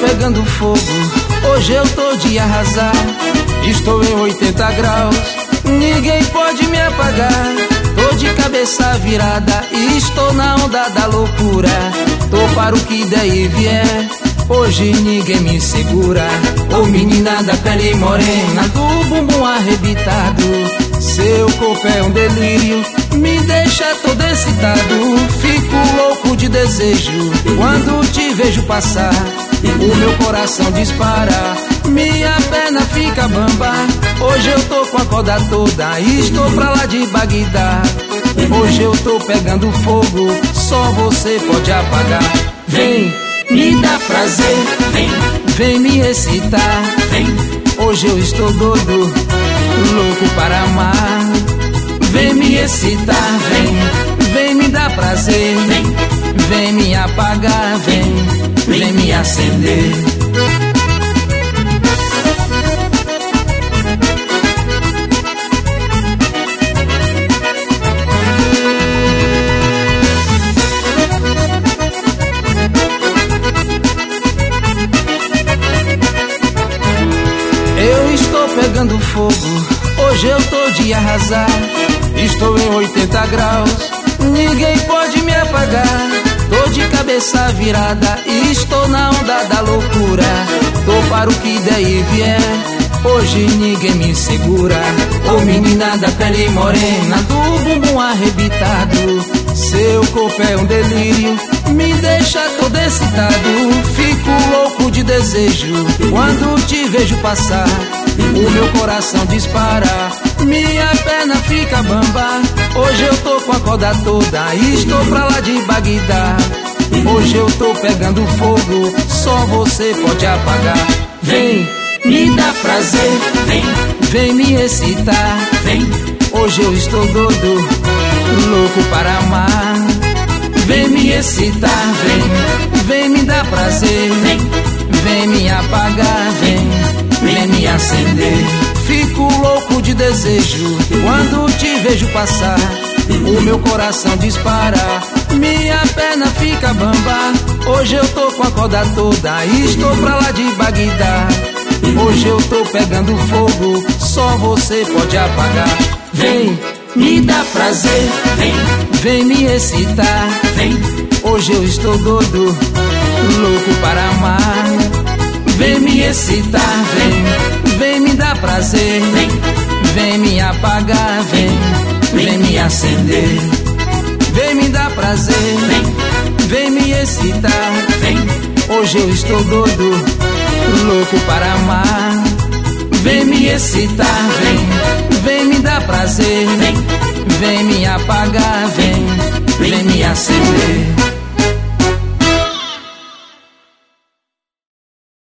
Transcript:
pegando fogo, hoje eu tô de arrasar. Estou em 80 graus, ninguém pode me apagar. Tô de cabeça virada e estou na onda da loucura. Tô para o que der e vier, hoje ninguém me segura. Ô menina da pele morena, do bumbum arrebitado, seu corpo é um delírio, me deixa todo excitado. Fico louco de desejo quando te vejo passar. O meu coração dispara, minha perna fica bamba. Hoje eu tô com a corda toda e estou pra lá de Bagdá. Hoje eu tô pegando fogo, só você pode apagar. Vem, me dá prazer, vem me excitar. Hoje eu estou doido, louco para amar. Vem me excitar, vem me dar prazer. Vem me apagar, vem me acender. Eu estou pegando fogo, hoje eu tô de arrasar. Estou em 80 graus, ninguém pode me apagar. Tô de cabeça virada e estou na onda da loucura. Tô para o que der e vier, hoje ninguém me segura. Ô menina da pele morena, do bumbum arrebitado, seu corpo é um delírio, me deixa todo excitado. Fico louco de desejo quando te vejo passar. O meu coração dispara, minha perna fica bamba. Hoje eu tô com a corda toda e estou pra lá de Bagdá. Hoje eu tô pegando fogo, só você pode apagar. Vem, me dá prazer, vem me excitar. Hoje eu estou doido, louco para amar. Vem me excitar, vem me dar prazer. Vem me apagar, vem me acender. Fico louco de desejo quando te vejo passar. O meu coração dispara, minha perna fica bamba. Hoje eu tô com a corda toda e estou pra lá de Bagdá. Hoje eu tô pegando fogo, só você pode apagar. Vem, me dá prazer, vem me excitar. Hoje eu estou doido, louco para amar. Vem me excitar, vem me dar prazer. Vem me apagar, vem me acender. Vem me dar prazer, vem me excitar. Hoje eu estou doido, louco para amar. Vem me excitar, vem me dar prazer. Vem me apagar, vem me acender.